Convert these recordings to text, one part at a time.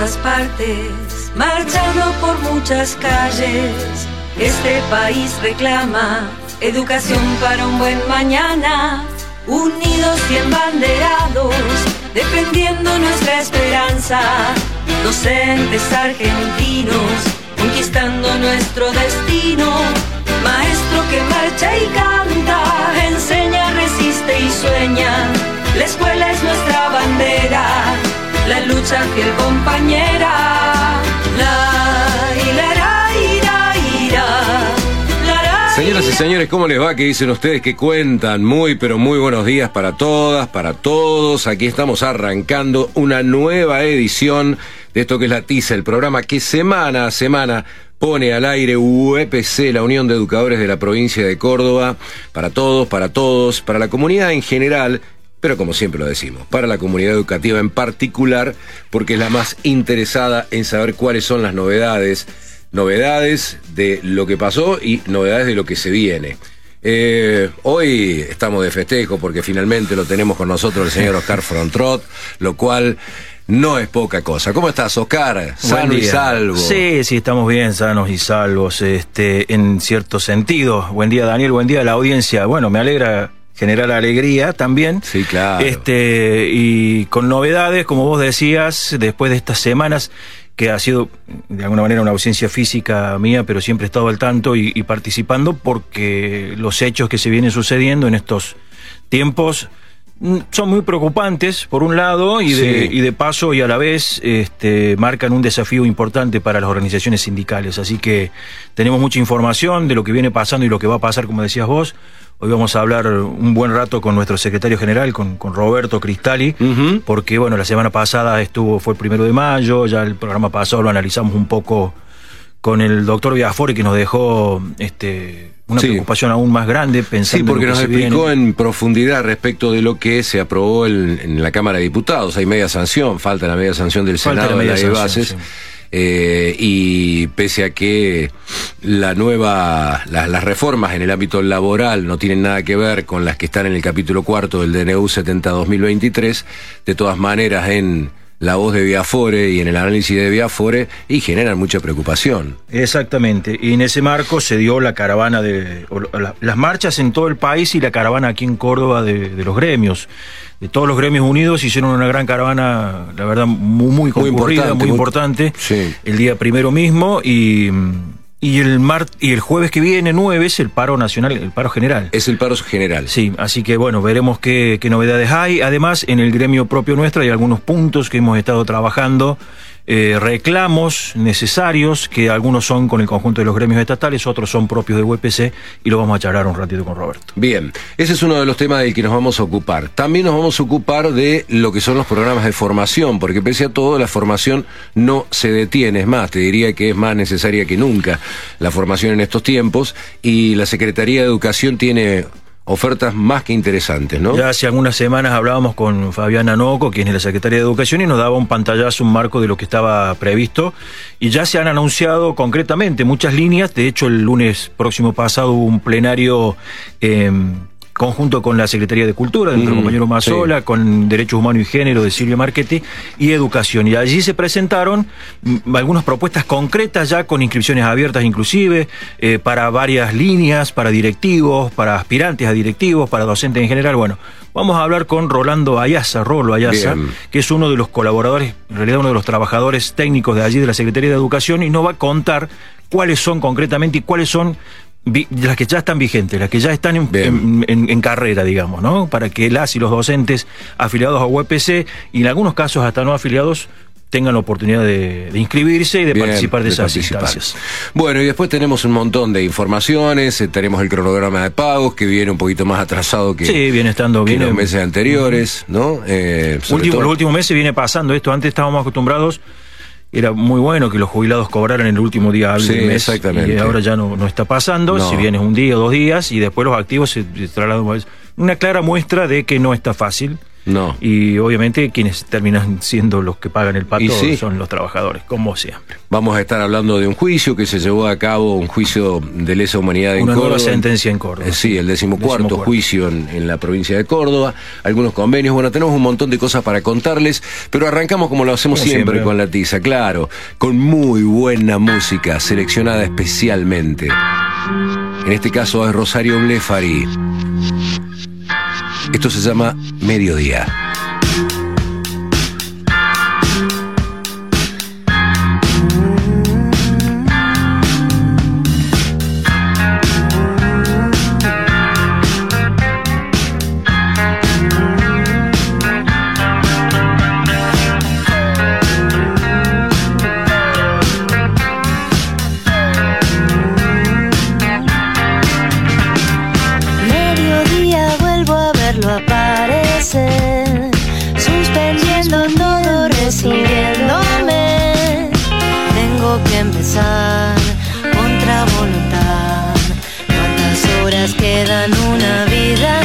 todas partes, marchando por muchas calles. Este país reclama educación para un buen mañana, unidos y embanderados, defendiendo nuestra esperanza. Docentes argentinos, conquistando nuestro destino. Maestro que marcha y canta, enseña, resiste y sueña. La escuela es nuestra bandera, la lucha fiel compañera. Señoras y señores, ¿cómo les va? ¿Qué dicen ustedes? ¿Qué cuentan? Muy, pero muy buenos días para todas, para todos. Aquí estamos arrancando una nueva edición de esto que es La Tiza, el programa que semana a semana pone al aire UEPC, la Unión de Educadores de la Provincia de Córdoba, para todos, para la comunidad en general, pero como siempre lo decimos, para la comunidad educativa en particular, porque es la más interesada en saber cuáles son las novedades de lo que pasó y novedades de lo que se viene. Hoy estamos de festejo porque finalmente lo tenemos con nosotros el señor Oscar Frontrot, lo cual no es poca cosa. ¿Cómo estás, Oscar? ¿Sano y salvo? Sí, estamos bien, sanos y salvos, en cierto sentido. Buen día, Daniel, buen día a la audiencia. Bueno, me alegra generar alegría también. Sí, claro. Y con novedades, como vos decías, después de estas semanas, que ha sido de alguna manera una ausencia física mía, pero siempre he estado al tanto y participando, porque los hechos que se vienen sucediendo en estos tiempos son muy preocupantes, por un lado, y de paso y a la vez marcan un desafío importante para las organizaciones sindicales. Así que tenemos mucha información de lo que viene pasando y lo que va a pasar, como decías vos. Hoy vamos a hablar un buen rato con nuestro secretario general, con Roberto Cristali, porque bueno, la semana pasada fue el 1 de mayo, ya el programa pasado lo analizamos un poco con el doctor Biafore, que nos dejó una preocupación aún más grande pensando. Sí, porque nos explicó en profundidad respecto de lo que se aprobó en la Cámara de Diputados. Hay media sanción, falta la media sanción del Senado de la ley de bases. Sí. Y pese a que las reformas en el ámbito laboral no tienen nada que ver con las que están en el capítulo 4 del DNU 70-2023, de todas maneras en la voz de Biafore y en el análisis de Biafore, y generan mucha preocupación. Exactamente, y en ese marco se dio la caravana las marchas en todo el país y la caravana aquí en Córdoba de los gremios. De todos los gremios unidos hicieron una gran caravana, la verdad, muy concurrida, muy importante, sí. El día primero mismo, y el jueves que viene, 9, es el paro nacional, el paro general. Es el paro general. Sí, así que bueno, veremos qué novedades hay. Además, en el gremio propio nuestro hay algunos puntos que hemos estado trabajando, reclamos necesarios, que algunos son con el conjunto de los gremios estatales, otros son propios de UEPC, y lo vamos a charlar un ratito con Roberto. Bien, ese es uno de los temas del que nos vamos a ocupar. También nos vamos a ocupar de lo que son los programas de formación, porque pese a todo, la formación no se detiene. Es más, te diría que es más necesaria que nunca la formación en estos tiempos, y la Secretaría de Educación tiene ofertas más que interesantes, ¿no? Ya hace algunas semanas hablábamos con Fabiana Noco, quien es la Secretaria de Educación, y nos daba un pantallazo, un marco de lo que estaba previsto, y ya se han anunciado concretamente muchas líneas. De hecho, el lunes próximo pasado hubo un plenario conjunto con la Secretaría de Cultura, de nuestro compañero Mazzola, con Derechos Humanos y Género de Silvia Marchetti, y Educación. Y allí se presentaron algunas propuestas concretas ya con inscripciones abiertas inclusive, para varias líneas, para directivos, para aspirantes a directivos, para docentes en general. Bueno, vamos a hablar con Rolo Ayaza, que es uno de los colaboradores, en realidad uno de los trabajadores técnicos de allí de la Secretaría de Educación, y nos va a contar cuáles son concretamente y cuáles son las que ya están vigentes, las que ya están en carrera, digamos, ¿no? Para que las y los docentes afiliados a UEPC, y en algunos casos hasta no afiliados, tengan la oportunidad de inscribirse y de participar de esas instancias. Bueno, y después tenemos un montón de informaciones, tenemos el cronograma de pagos, que viene un poquito más atrasado que los meses anteriores, ¿no? Los últimos meses viene pasando esto. Antes estábamos acostumbrados, era muy bueno que los jubilados cobraran en el último día hábil del mes. Exactamente. Y ahora ya no está pasando, si bien es un día o 2 días, y después los activos se trasladan. Una clara muestra de que no está fácil. No. Y obviamente quienes terminan siendo los que pagan el pato sí, son los trabajadores, como siempre. Vamos a estar hablando de un juicio que se llevó a cabo, un juicio de lesa humanidad en Una Córdoba. nueva sentencia en Córdoba. Sí, el 14º juicio en la provincia de Córdoba. Algunos convenios. Bueno, tenemos un montón de cosas para contarles, pero arrancamos como lo hacemos siempre con la tiza, claro, con muy buena música, seleccionada especialmente. En este caso es Rosario Blefari. Esto se llama Mediodía. Suspendiendo todo, recibiéndome. Tengo que empezar contra voluntad. ¿Cuántas horas quedan? Una vida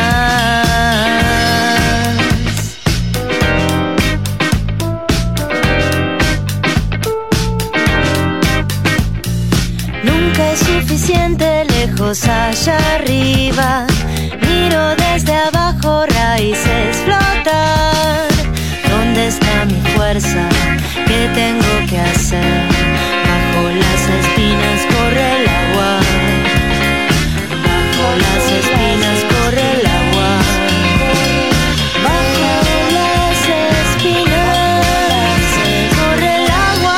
más. Nunca es suficiente, lejos allá arriba. Miro desde abajo, raíces flotar. ¿Dónde está mi fuerza? ¿Qué tengo que hacer? Bajo las espinas corre el agua. Bajo las espinas corre el agua. Bajo las espinas corre el agua.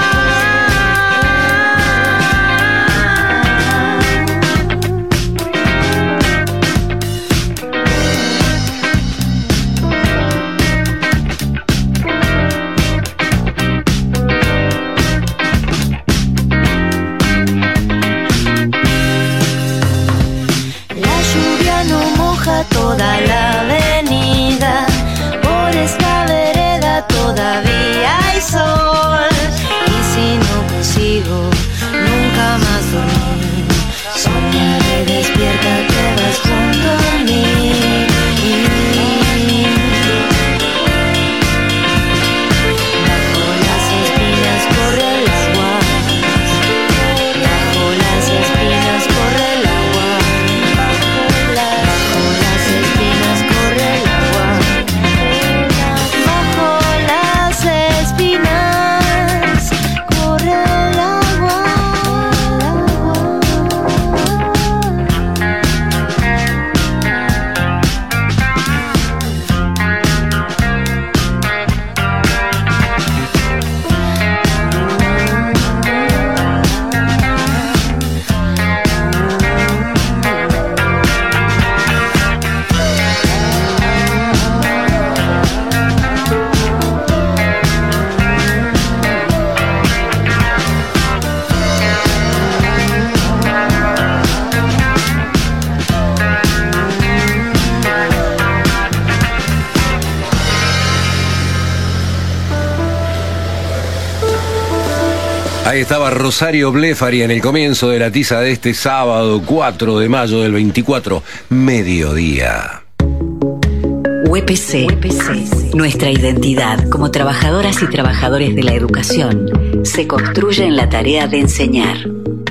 Toda la avenida, por esta vereda todavía hay sol. Y si no consigo nunca más dormir, soñaré despierta que vas junto a mí. Bajo las espinas corre el agua. Bajo las espinas corre el agua. Bajo las espinas corre el agua. Bajo las espinas corre el agua. Ahí estaba Rosario Blefari en el comienzo de la tiza de este sábado 4 de mayo del 24, mediodía. UPC, nuestra identidad como trabajadoras y trabajadores de la educación se construye en la tarea de enseñar.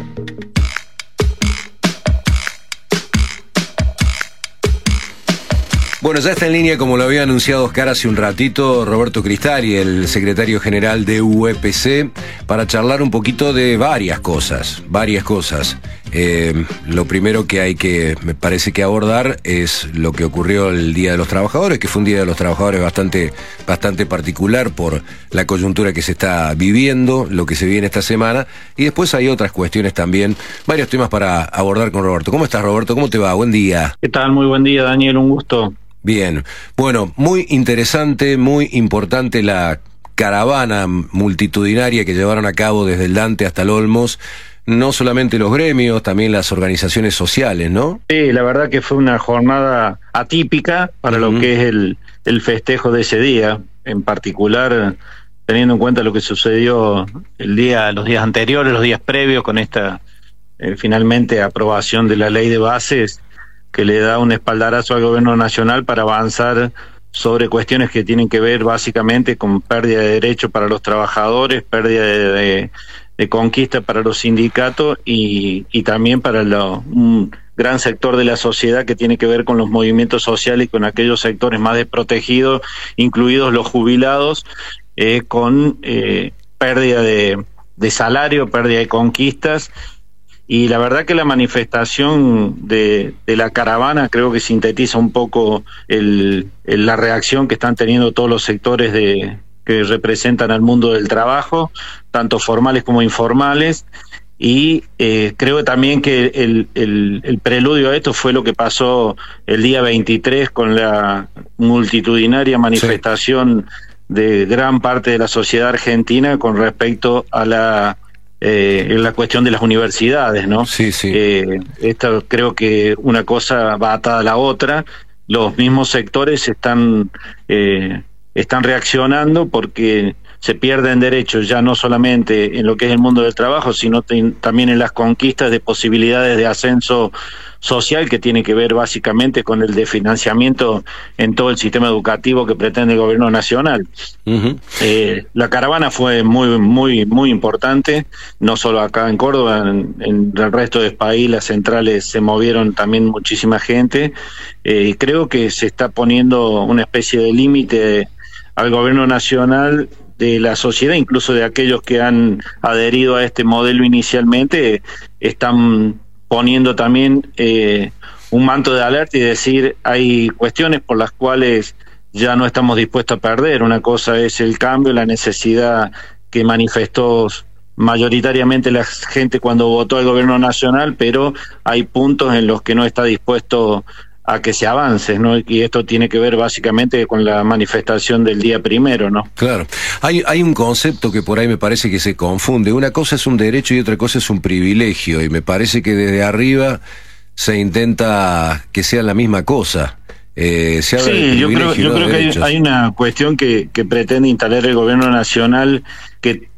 Bueno, ya está en línea, como lo había anunciado Oscar hace un ratito, Roberto Cristari, el secretario general de UPC, para charlar un poquito de varias cosas. Lo primero que me parece que abordar es lo que ocurrió el Día de los Trabajadores, que fue un Día de los Trabajadores bastante particular por la coyuntura que se está viviendo, lo que se viene esta semana, y después hay otras cuestiones también, varios temas para abordar con Roberto. ¿Cómo estás, Roberto? ¿Cómo te va? Buen día. ¿Qué tal? Muy buen día, Daniel, un gusto. Bien, bueno, muy interesante, muy importante la caravana multitudinaria que llevaron a cabo desde el Dante hasta el Olmos, no solamente los gremios, también las organizaciones sociales, ¿no? Sí, la verdad que fue una jornada atípica para lo que es el festejo de ese día, en particular teniendo en cuenta lo que sucedió los días anteriores, los días previos, con esta finalmente aprobación de la ley de bases, que le da un espaldarazo al gobierno nacional para avanzar sobre cuestiones que tienen que ver básicamente con pérdida de derechos para los trabajadores, pérdida de conquista para los sindicatos y también para un gran sector de la sociedad que tiene que ver con los movimientos sociales y con aquellos sectores más desprotegidos, incluidos los jubilados, con pérdida de salario, pérdida de conquistas. Y la verdad que la manifestación de la caravana creo que sintetiza un poco la reacción que están teniendo todos los sectores que representan al mundo del trabajo, tanto formales como informales, y creo también que el preludio a esto fue lo que pasó el día 23 con la multitudinaria manifestación de gran parte de la sociedad argentina con respecto a la cuestión de las universidades, ¿no? Sí. Esto creo que una cosa va atada a la otra. Los mismos sectores están reaccionando porque se pierden derechos ya no solamente en lo que es el mundo del trabajo, sino también en las conquistas de posibilidades de ascenso social que tiene que ver básicamente con el de financiamiento en todo el sistema educativo que pretende el gobierno nacional. Uh-huh. La caravana fue muy importante, no solo acá en Córdoba, en el resto del país las centrales se movieron también muchísima gente, y creo que se está poniendo una especie de límite al gobierno nacional, de la sociedad, incluso de aquellos que han adherido a este modelo inicialmente, están poniendo también un manto de alerta y decir, hay cuestiones por las cuales ya no estamos dispuestos a perder. Una cosa es el cambio, la necesidad que manifestó mayoritariamente la gente cuando votó al gobierno nacional, pero hay puntos en los que no está dispuesto a que se avance, ¿no? Y esto tiene que ver básicamente con la manifestación del día primero, ¿no? Claro. Hay un concepto que por ahí me parece que se confunde. Una cosa es un derecho y otra cosa es un privilegio, y me parece que desde arriba se intenta que sea la misma cosa. Se habla de yo creo que hay una cuestión que pretende instalar el gobierno nacional, que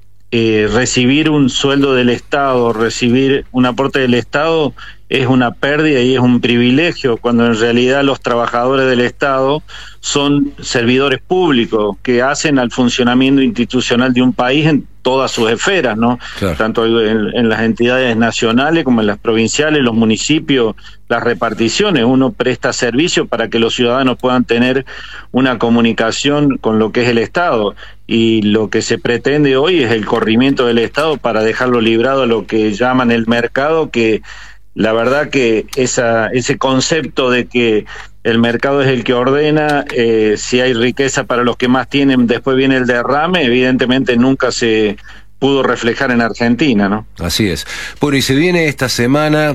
recibir un sueldo del Estado, recibir un aporte del Estado es una pérdida y es un privilegio, cuando en realidad los trabajadores del Estado son servidores públicos que hacen al funcionamiento institucional de un país en todas sus esferas, ¿no? Claro. Tanto en las entidades nacionales como en las provinciales, los municipios, las reparticiones. Uno presta servicio para que los ciudadanos puedan tener una comunicación con lo que es el Estado, y lo que se pretende hoy es el corrimiento del Estado para dejarlo librado a lo que llaman el mercado, que la verdad que ese concepto de que el mercado es el que ordena, si hay riqueza para los que más tienen, después viene el derrame, evidentemente nunca se pudo reflejar en Argentina, ¿no? Así es. Bueno, y se viene esta semana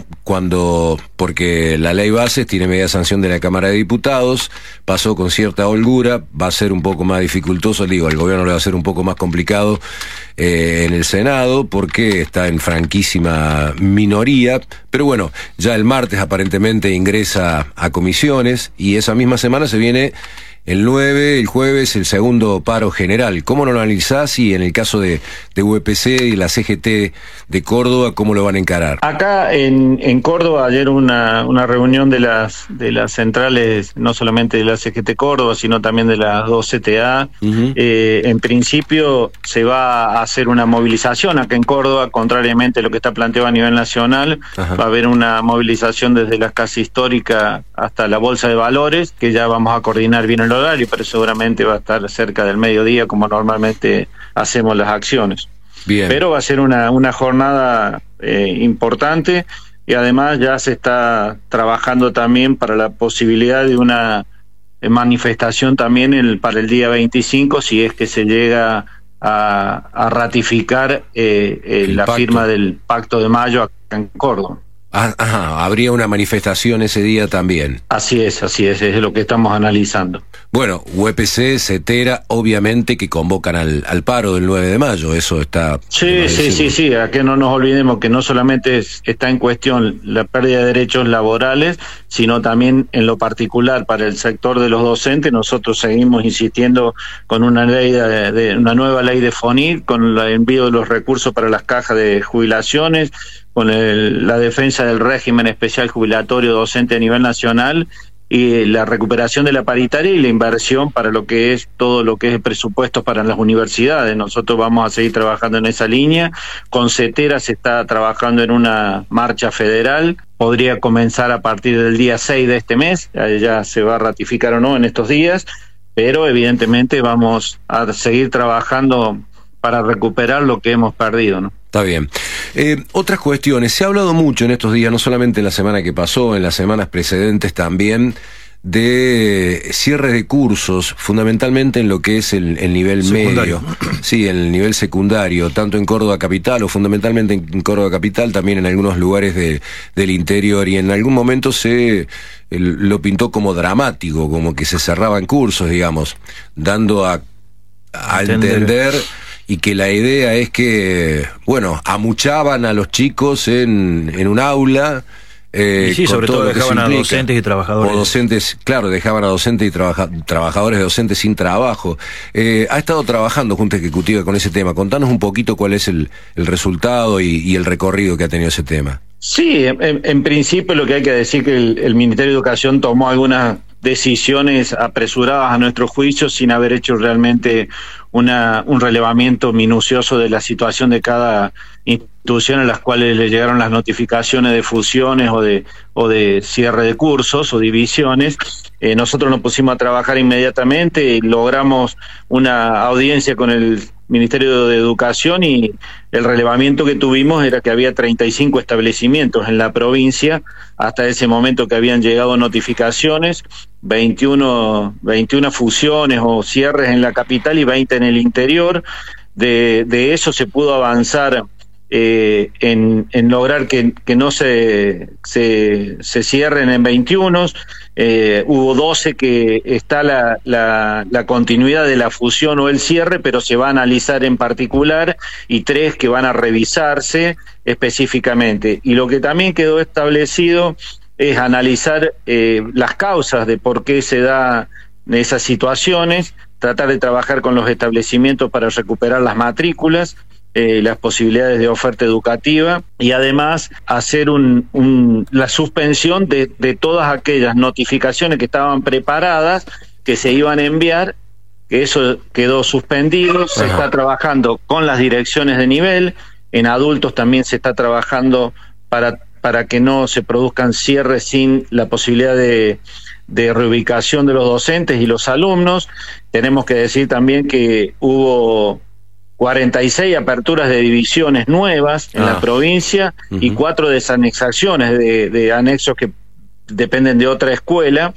porque la ley bases tiene media sanción de la Cámara de Diputados, pasó con cierta holgura, va a ser un poco más dificultoso, al gobierno le va a ser un poco más complicado en el Senado, porque está en franquísima minoría, pero bueno, ya el martes aparentemente ingresa a comisiones, y esa misma semana se viene el 9, el jueves, el segundo paro general. ¿Cómo lo analizás? Y en el caso de UPC y la CGT de Córdoba, ¿cómo lo van a encarar? Acá en Córdoba ayer una reunión de las centrales, no solamente de la CGT Córdoba, sino también de las dos CTA. Uh-huh. En principio se va a hacer una movilización acá en Córdoba, contrariamente a lo que está planteado a nivel nacional. Uh-huh. Va a haber una movilización desde la Casa Histórica hasta la Bolsa de Valores, que ya vamos a coordinar bien el horario, pero seguramente va a estar cerca del mediodía, como normalmente hacemos las acciones. Bien. Pero va a ser una jornada importante, y además ya se está trabajando también para la posibilidad de una manifestación también para el día 25, si es que se llega a ratificar la firma del Pacto de Mayo acá en Córdoba. Ajá, habría una manifestación ese día también. Así es lo que estamos analizando. Bueno, UPC, CETERA, obviamente que convocan al paro del 9 de mayo, eso está... Sí, a que no nos olvidemos que no solamente está en cuestión la pérdida de derechos laborales, sino también en lo particular para el sector de los docentes. Nosotros seguimos insistiendo con una una nueva ley de FONIT, con el envío de los recursos para las cajas de jubilaciones, con la defensa del régimen especial jubilatorio docente a nivel nacional, y la recuperación de la paritaria y la inversión para lo que es todo lo que es el presupuesto para las universidades. Nosotros vamos a seguir trabajando en esa línea. Con CETERA se está trabajando en una marcha federal, podría comenzar a partir del día 6 de este mes, ya se va a ratificar o no en estos días, pero evidentemente vamos a seguir trabajando para recuperar lo que hemos perdido, ¿no? Está bien. Otras cuestiones. Se ha hablado mucho en estos días, no solamente en la semana que pasó, en las semanas precedentes también, de cierres de cursos, fundamentalmente en lo que es el nivel secundario. Medio. Sí, en el nivel secundario, tanto en Córdoba Capital o fundamentalmente en Córdoba Capital, también en algunos lugares del interior, y en algún momento lo pintó como dramático, como que se cerraban cursos, digamos, dando a entender... Y que la idea es que, bueno, amuchaban a los chicos en un aula. Y sí, sobre todo dejaban a docentes y trabajadores. O docentes, claro, dejaban a docentes y trabajadores de docentes sin trabajo. Ha estado trabajando Junta Ejecutiva con ese tema. Contanos un poquito cuál es el resultado y el recorrido que ha tenido ese tema. Sí, en principio lo que hay que decir que el Ministerio de Educación tomó algunas decisiones apresuradas a nuestro juicio sin haber hecho realmente un relevamiento minucioso de la situación de cada institución a las cuales le llegaron las notificaciones de fusiones o de cierre de cursos o divisiones. Nosotros nos pusimos a trabajar inmediatamente y logramos una audiencia con el Ministerio de Educación, y el relevamiento que tuvimos era que había 35 establecimientos en la provincia, hasta ese momento que habían llegado notificaciones, 21 fusiones o cierres en la capital y 20 en el interior. De eso se pudo avanzar en lograr que no se cierren en 21. Hubo 12 que está la continuidad de la fusión o el cierre, pero se va a analizar en particular, y 3 que van a revisarse específicamente. Y lo que también quedó establecido es analizar las causas de por qué se da esas situaciones, tratar de trabajar con los establecimientos para recuperar las matrículas, las posibilidades de oferta educativa, y además hacer la suspensión de todas aquellas notificaciones que estaban preparadas, que se iban a enviar, que eso quedó suspendido. Se está trabajando con las direcciones de nivel, en adultos también se está trabajando para que no se produzcan cierres sin la posibilidad de reubicación de los docentes y los alumnos. Tenemos que decir también que hubo 46 aperturas de divisiones nuevas en la provincia y 4 desanexaciones de anexos que dependen de otra escuela.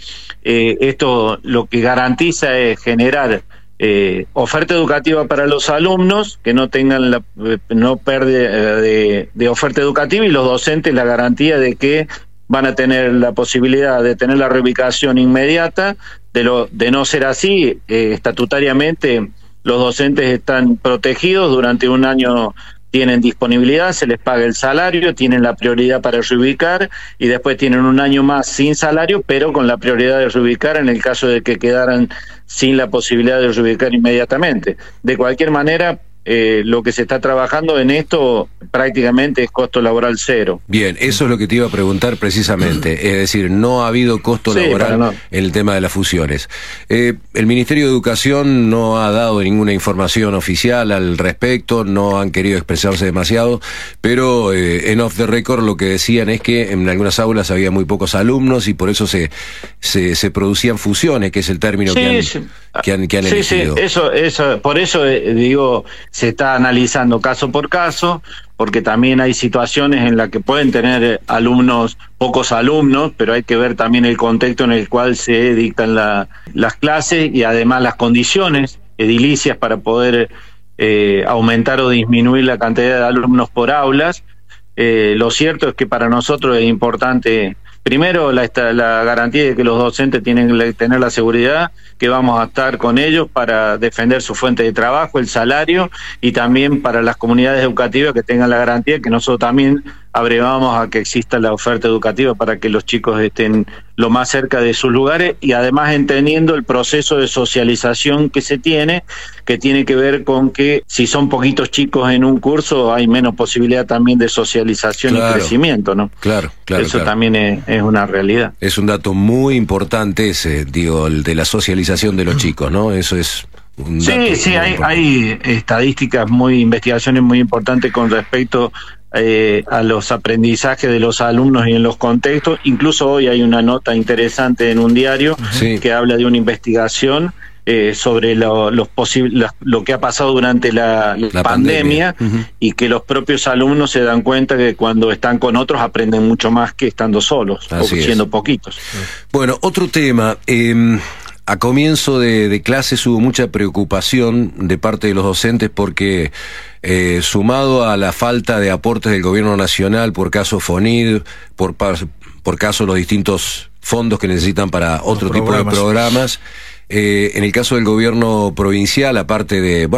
Esto lo que garantiza es generar oferta educativa para los alumnos, que no tengan no pérdida de oferta educativa, y los docentes la garantía de que van a tener la posibilidad de tener la reubicación inmediata. De no ser así, estatutariamente los docentes están protegidos, durante un año tienen disponibilidad, se les paga el salario, tienen la prioridad para reubicar, y después tienen un año más sin salario, pero con la prioridad de reubicar en el caso de que quedaran sin la posibilidad de reubicar inmediatamente. De cualquier manera, lo que se está trabajando en esto prácticamente es costo laboral cero. Bien, eso es lo que te iba a preguntar precisamente, es decir, no ha habido costo laboral en el tema de las fusiones. El Ministerio de Educación no ha dado ninguna información oficial al respecto, no han querido expresarse demasiado, pero en off the record lo que decían es que en algunas aulas había muy pocos alumnos y por eso se producían fusiones, que es el término que han elegido. Eso, por eso digo, se está analizando caso por caso, porque también hay situaciones en las que pueden tener pocos alumnos, pero hay que ver también el contexto en el cual se dictan las clases, y además las condiciones edilicias para poder aumentar o disminuir la cantidad de alumnos por aulas. Lo cierto es que para nosotros es importante, primero, la garantía de que los docentes tienen que tener la seguridad que vamos a estar con ellos para defender su fuente de trabajo, el salario, y también para las comunidades educativas que tengan la garantía que nosotros también abrevamos a que exista la oferta educativa para que los chicos estén lo más cerca de sus lugares y además entendiendo el proceso de socialización que se tiene, que tiene que ver con que si son poquitos chicos en un curso hay menos posibilidad también de socialización y crecimiento, ¿no? Claro. Eso también es una realidad. Es un dato muy importante ese, digo, el de la socialización de los chicos, ¿no? Eso es un dato Sí, hay estadísticas investigaciones muy importantes con respecto a los aprendizajes de los alumnos y en los contextos. Incluso hoy hay una nota interesante en un diario que habla de una investigación sobre lo que ha pasado durante la pandemia y que los propios alumnos se dan cuenta que cuando están con otros aprenden mucho más que estando solos o siendo poquitos. Bueno, otro tema. A comienzo de clases hubo mucha preocupación de parte de los docentes porque sumado a la falta de aportes del gobierno nacional por caso FONID, por caso los distintos fondos que necesitan para otro tipo de programas, en el caso del gobierno provincial, aparte de,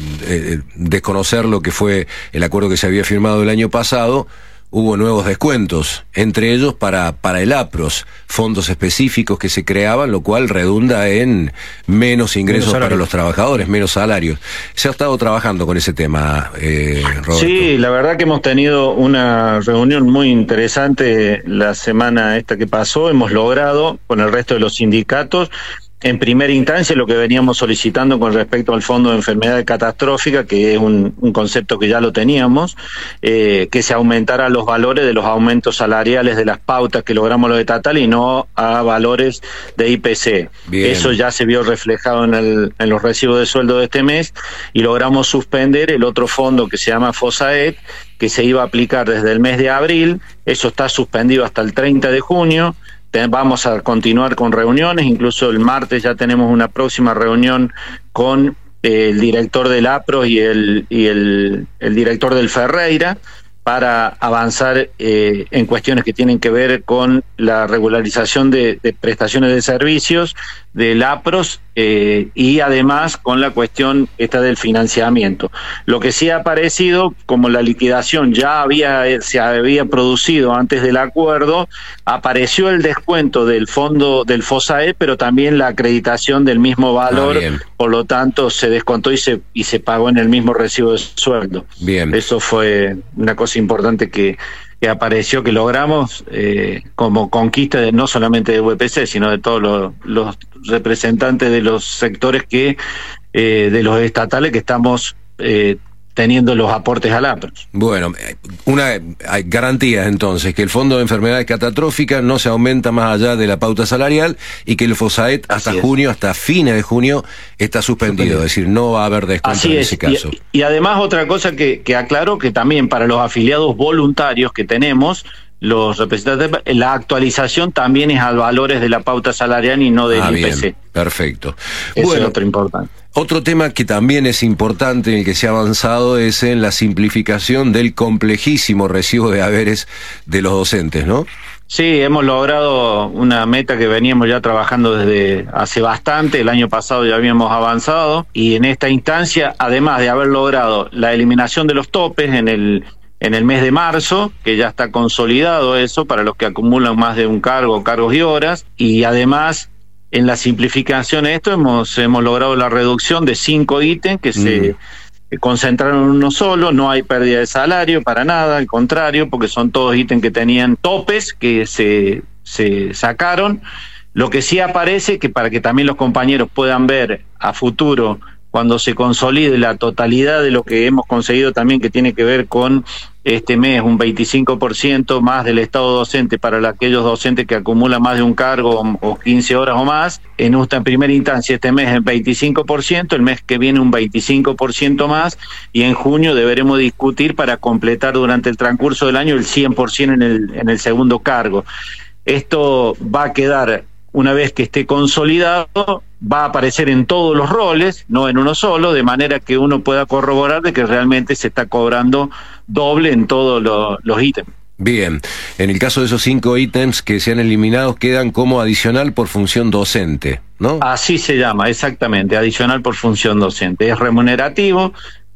desconocer lo que fue el acuerdo que se había firmado el año pasado, hubo nuevos descuentos, entre ellos para el APROS, fondos específicos que se creaban, lo cual redunda en menos ingresos para los trabajadores, menos salarios. Se ha estado trabajando con ese tema, Roberto. Sí, la verdad que hemos tenido una reunión muy interesante la semana esta que pasó. Hemos logrado, con el resto de los sindicatos, en primera instancia lo que veníamos solicitando con respecto al Fondo de Enfermedades Catastróficas, que es un concepto que ya lo teníamos, que se aumentara los valores de los aumentos salariales de las pautas que logramos los estatales y no a valores de IPC. Bien. Eso ya se vio reflejado en los recibos de sueldo de este mes y logramos suspender el otro fondo que se llama FOSAED, que se iba a aplicar desde el mes de abril. Eso está suspendido hasta el 30 de junio. Vamos a continuar con reuniones, incluso el martes ya tenemos una próxima reunión con el director del APRO y el director del Ferreira para avanzar en cuestiones que tienen que ver con la regularización de prestaciones de servicios del APROS y además con la cuestión esta del financiamiento. Lo que sí ha aparecido, como la liquidación ya se había producido antes del acuerdo, apareció el descuento del fondo del FOSAE, pero también la acreditación del mismo valor, por lo tanto se descontó y se pagó en el mismo recibo de sueldo. Bien. Eso fue una cosa importante que apareció, que logramos como conquista no solamente de UPC, sino de todos los representantes de los sectores de los estatales que estamos teniendo los aportes al APROS. Bueno, hay garantías entonces que el Fondo de Enfermedades Catastróficas no se aumenta más allá de la pauta salarial y que el FOSAED hasta fines de junio está suspendido, es decir, no va a haber descuento en ese caso. Y además otra cosa que aclaro, que también para los afiliados voluntarios que tenemos, los representantes, la actualización también es a valores de la pauta salarial y no del IPC. Bien, perfecto. Eso es otro importante. Otro tema que también es importante en el que se ha avanzado es en la simplificación del complejísimo recibo de haberes de los docentes, ¿no? Sí, hemos logrado una meta que veníamos ya trabajando desde hace bastante. El año pasado ya habíamos avanzado y en esta instancia, además de haber logrado la eliminación de los topes en el mes de marzo, que ya está consolidado eso para los que acumulan más de un cargo, cargos y horas, y además en la simplificación de esto hemos logrado la reducción de 5 ítems que se concentraron en uno solo. No hay pérdida de salario para nada, al contrario, porque son todos ítems que tenían topes que se sacaron. Lo que sí aparece, que para que también los compañeros puedan ver a futuro, cuando se consolide la totalidad de lo que hemos conseguido también, que tiene que ver con este mes, un 25% más del estado docente para aquellos docentes que acumulan más de un cargo o 15 horas o más. En primera instancia este mes es 25%, el mes que viene un 25% más, y en junio deberemos discutir para completar durante el transcurso del año el 100% en el segundo cargo. Esto va a quedar, una vez que esté consolidado, va a aparecer en todos los roles, no en uno solo, de manera que uno pueda corroborar de que realmente se está cobrando doble en todos los ítems. Bien, en el caso de esos 5 ítems que se han eliminado, quedan como adicional por función docente, ¿no? Así se llama, exactamente, adicional por función docente. Es remunerativo,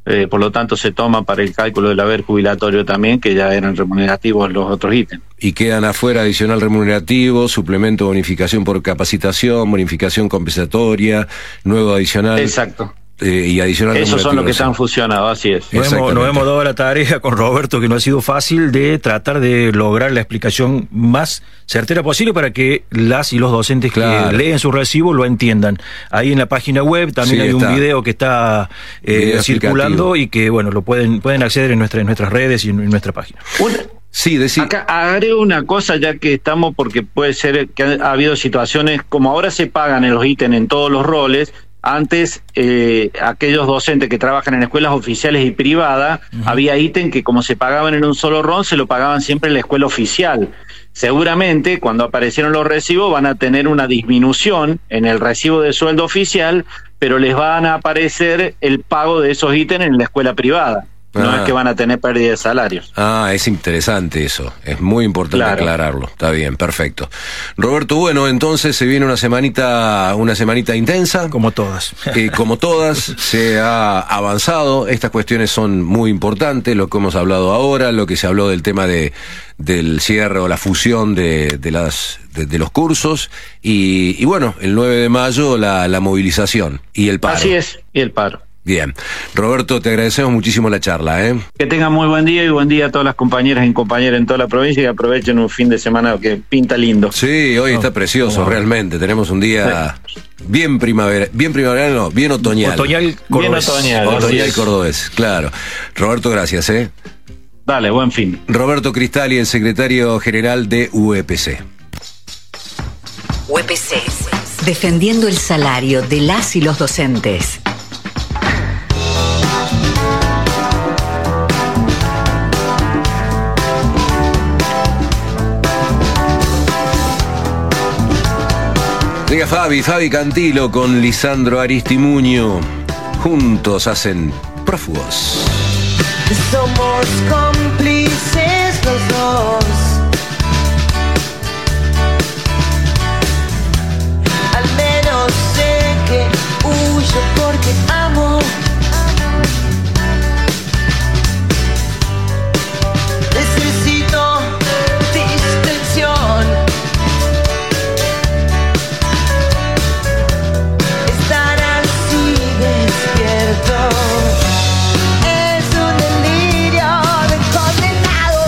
por lo tanto se toma para el cálculo del haber jubilatorio también, que ya eran remunerativos los otros ítems. Y quedan afuera adicional remunerativo, suplemento, bonificación por capacitación, bonificación compensatoria, nuevo adicional. Exacto. Y adicional. Esos son los que están fusionados, así es. Nos hemos dado la tarea con Roberto, que no ha sido fácil, de tratar de lograr la explicación más certera posible para que las y los docentes que leen su recibo lo entiendan. Ahí en la página web también hay un video que está circulando y que bueno, lo pueden acceder en nuestras redes y en nuestra página. Sí, acá agrego una cosa, ya que estamos, porque puede ser que ha habido situaciones, como ahora se pagan en los ítems en todos los roles. Antes, aquellos docentes que trabajan en escuelas oficiales y privadas, había ítem que como se pagaban en un solo rol, se lo pagaban siempre en la escuela oficial. Seguramente, cuando aparecieron los recibos, van a tener una disminución en el recibo de sueldo oficial, pero les van a aparecer el pago de esos ítems en la escuela privada. No es que van a tener pérdida de salarios. Es interesante eso. Es muy importante aclararlo. Está bien, perfecto. Roberto, bueno, entonces se viene una semanita intensa. Como todas. Como todas, se ha avanzado. Estas cuestiones son muy importantes, lo que hemos hablado ahora, lo que se habló del tema del cierre o la fusión de los cursos. Y bueno, el 9 de mayo la movilización y el paro. Así es, y el paro. Bien. Roberto, te agradecemos muchísimo la charla, Que tengan muy buen día y buen día a todas las compañeras y compañeros en toda la provincia, y aprovechen un fin de semana que pinta lindo. Sí, hoy está precioso, realmente. Tenemos un día bien primaveral, no, bien otoñal. Otoñal cordobés, claro. Roberto, gracias, Dale, buen fin. Roberto Cristali, el secretario general de UPC. UPC, defendiendo el salario de las y los docentes. Llega Fabi Cantilo con Lisandro Aristimuño. Juntos hacen Prófugos. Somos cómplices los dos. Al menos sé que huyo porque amo. Necesito distensión. Estar así despierto es un delirio de condenado.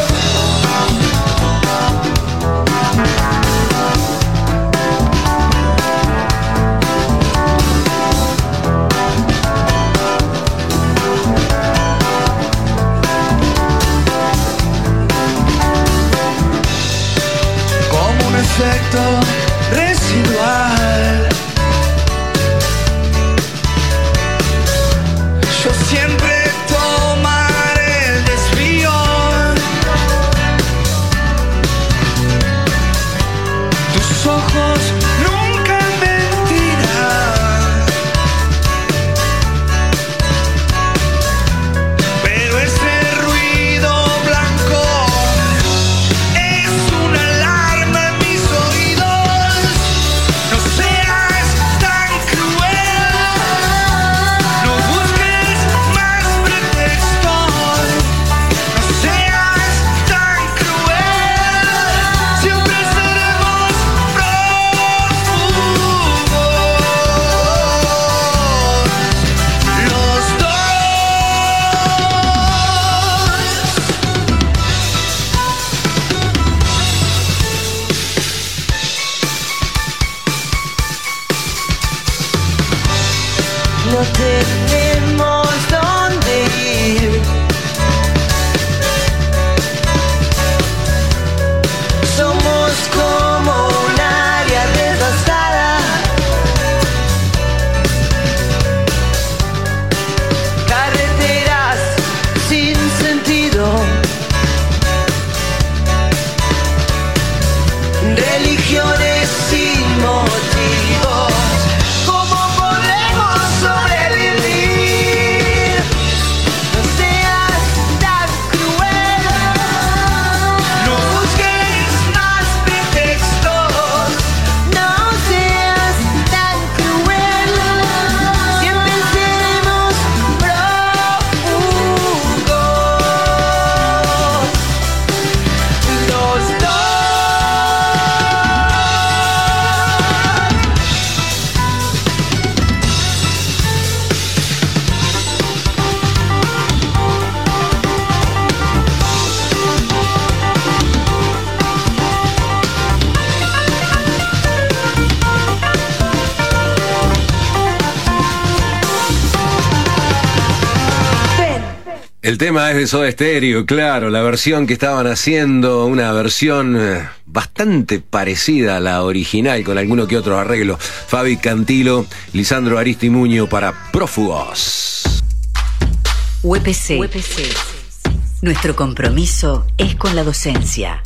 El tema es de Soda Stereo, claro, la versión que estaban haciendo, una versión bastante parecida a la original, con alguno que otro arreglo. Fabi Cantilo, Lisandro Aristimuño para Prófugos. UPC. Nuestro compromiso es con la docencia.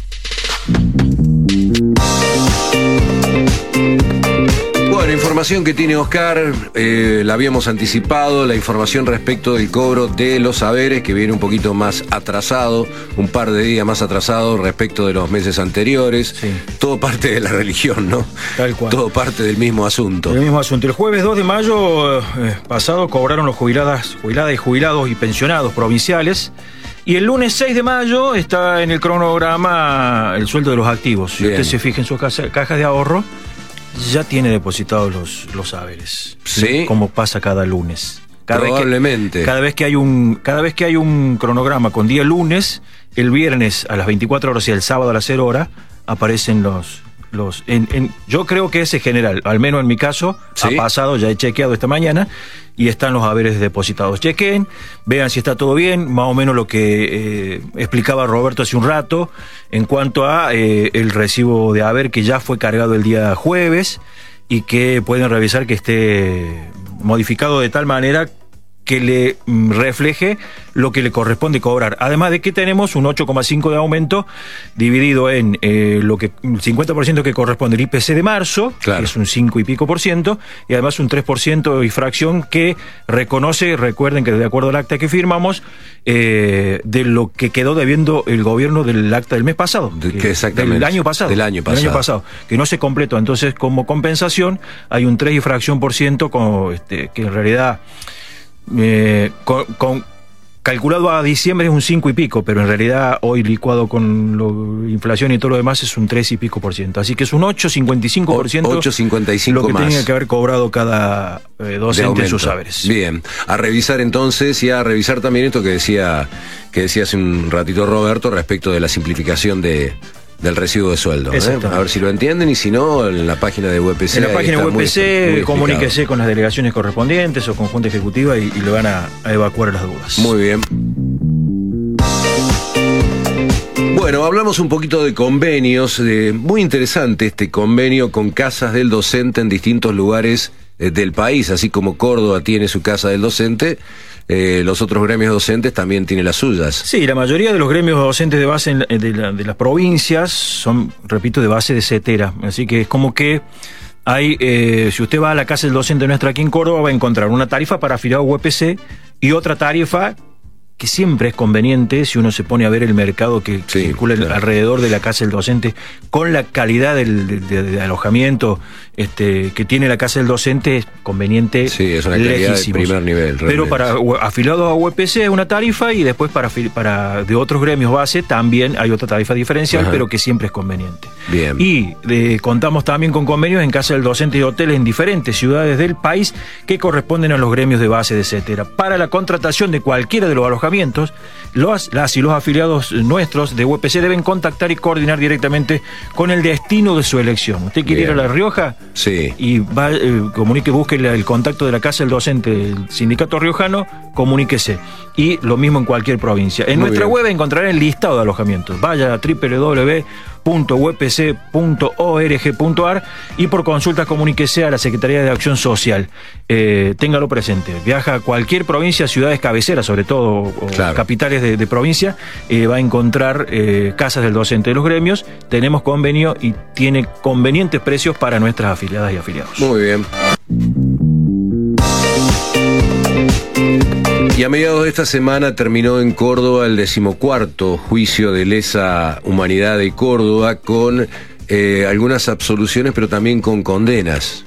Bueno, información que tiene Oscar, la habíamos anticipado, la información respecto del cobro de los saberes, que viene un poquito más atrasado, un par de días más atrasado respecto de los meses anteriores. Sí. Todo parte de la religión, ¿no? Tal cual. Todo parte del mismo asunto. El mismo asunto. El jueves 2 de mayo pasado cobraron los jubiladas y jubilados y pensionados provinciales. Y el lunes 6 de mayo está en el cronograma el sueldo de los activos. Si Bien. usted se fija en sus cajas de ahorro, ya tiene depositados los saberes. Sí. Como pasa cada lunes. Probablemente. Cada vez que hay un cronograma con día lunes, el viernes a las 24 horas y el sábado a las 0 horas aparecen yo creo que es general, al menos en mi caso, ¿Sí? ha pasado, ya he chequeado esta mañana y están los haberes depositados. Chequen, vean si está todo bien, más o menos lo que explicaba Roberto hace un rato en cuanto a el recibo de haber que ya fue cargado el día jueves y que pueden revisar que esté modificado de tal manera que le refleje lo que le corresponde cobrar. Además de que tenemos un 8,5 de aumento dividido en el 50% que corresponde al IPC de marzo, Claro. que es un 5 y pico por ciento, y además un 3% de fracción que reconoce, recuerden que de acuerdo al acta que firmamos, de lo que quedó debiendo el gobierno del acta del mes pasado. Exactamente. Del año pasado. Del año pasado. Que no se completó. Entonces, como compensación, hay un 3 y fracción por ciento que en realidad calculado a diciembre es un 5 y pico, pero en realidad hoy licuado con inflación y todo lo demás es un 3 y pico por ciento. Así que es un 8,55%. 8,55 lo que más. tenía que haber cobrado cada De docente en aumento. sus saberes. Bien, a revisar entonces y a revisar también esto que decía hace un ratito Roberto respecto de la simplificación del recibo de sueldo. Exactamente. A ver si lo entienden y si no, en la página de UPC. En la ahí página está de muy UPC, explicado. comuníquese con las delegaciones correspondientes o con Junta Ejecutiva y le van a evacuar las dudas. Muy bien. Bueno, hablamos un poquito de convenios. Muy interesante este convenio con casas del docente en distintos lugares del país, así como Córdoba tiene su casa del docente. Los otros gremios docentes también tienen las suyas. Sí, la mayoría de los gremios docentes de base de las provincias son, repito, de base de CETERA. Así que es como que hay, si usted va a la casa del docente nuestra aquí en Córdoba, va a encontrar una tarifa para afiliado UPC y otra tarifa que siempre es conveniente si uno se pone a ver el mercado que Sí, circula claro. alrededor de la casa del docente con la calidad de alojamiento que tiene la casa del docente, es conveniente. Sí, es una calidad de lejísimos. primer nivel. Pero realmente. para afiliados a UPC es una tarifa y después para de otros gremios base también hay otra tarifa diferencial, Ajá. pero que siempre es conveniente. Bien. Y contamos también con convenios en casa del docente y hoteles en diferentes ciudades del país que corresponden a los gremios de base de CETERA. Para la contratación de cualquiera de los alojamientos, las y los afiliados nuestros de UPC deben contactar y coordinar directamente con el destino de su elección. ¿Usted quiere Bien. ir a La Rioja? Sí. Y va, busque el contacto de la casa del docente del sindicato riojano, comuníquese. Y lo mismo en cualquier provincia. En Muy nuestra bien. web encontrará el listado de alojamientos. Vaya a www.upc.org.ar y por consultas comuníquese a la Secretaría de Acción Social. Téngalo presente. Viaja a cualquier provincia, ciudades cabeceras, sobre todo, o Claro. capitales de provincia, va a encontrar casas del docente de los gremios. Tenemos convenio y tiene convenientes precios para nuestras afiliadas y afiliados. Muy bien. Y a mediados de esta semana terminó en Córdoba el 14º juicio de lesa humanidad de Córdoba con algunas absoluciones, pero también con condenas.